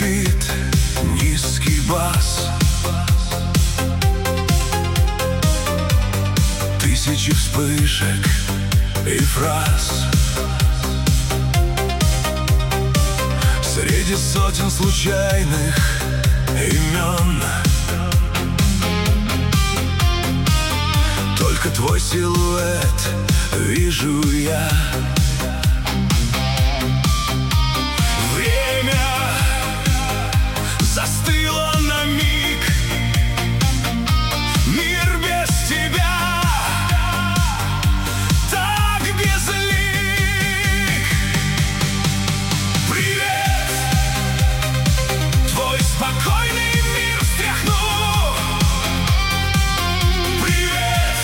бит, низкий бас, тысячи вспышек и фраз. Среди сотен случайных имен только твой силуэт вижу я. Время застыло на миг, мир без тебя так безлик. Привет, твой спокойный мир встряхну. Привет,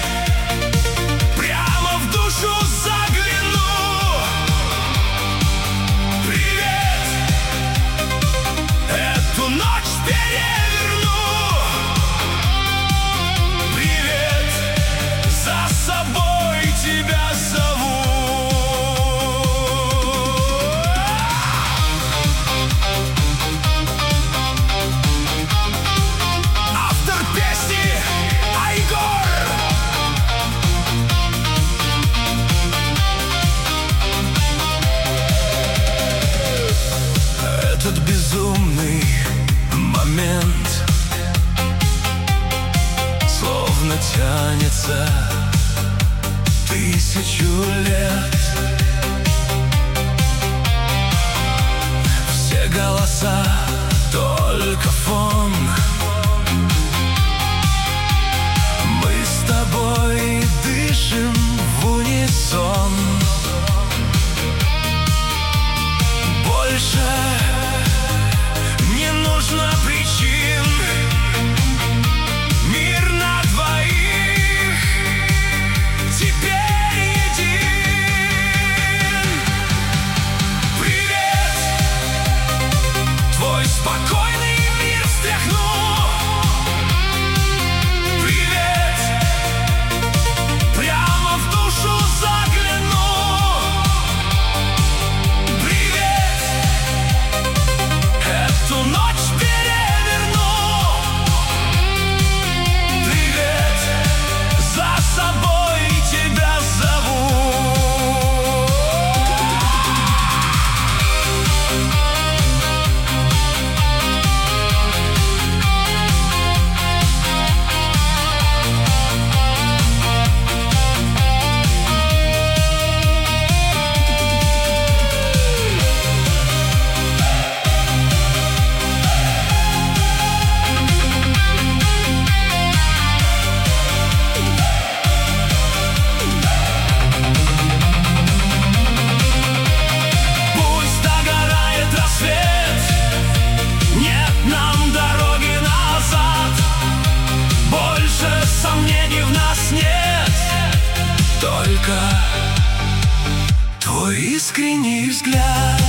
прямо в душу загляну. Привет, эту ночь переверну. Привет, за собой тебя зову. Автор песни Айгор. Этот безумный момент словно тянется тысячу лет. Все голоса только фон. Мы с тобой дышим в унисон. Больше не нужно причин. Мир на двоих теперь един. Привет, твой спокойный мир встряхну. Привет, прямо в душу загляну. Привет, эту ночь переверну. Привет, за собой тебя зову. Пусть догорает рассвет, нет нам дороги назад. Больше сомнений в нас нет, только твой искренний взгляд.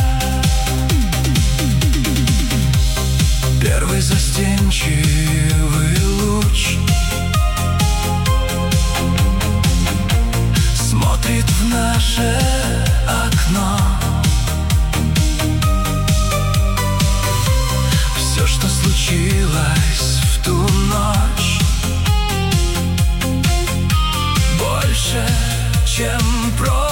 Первый застенчивый луч смотрит в наше окно. Все, что случилось в ту ночь, больше, чем просто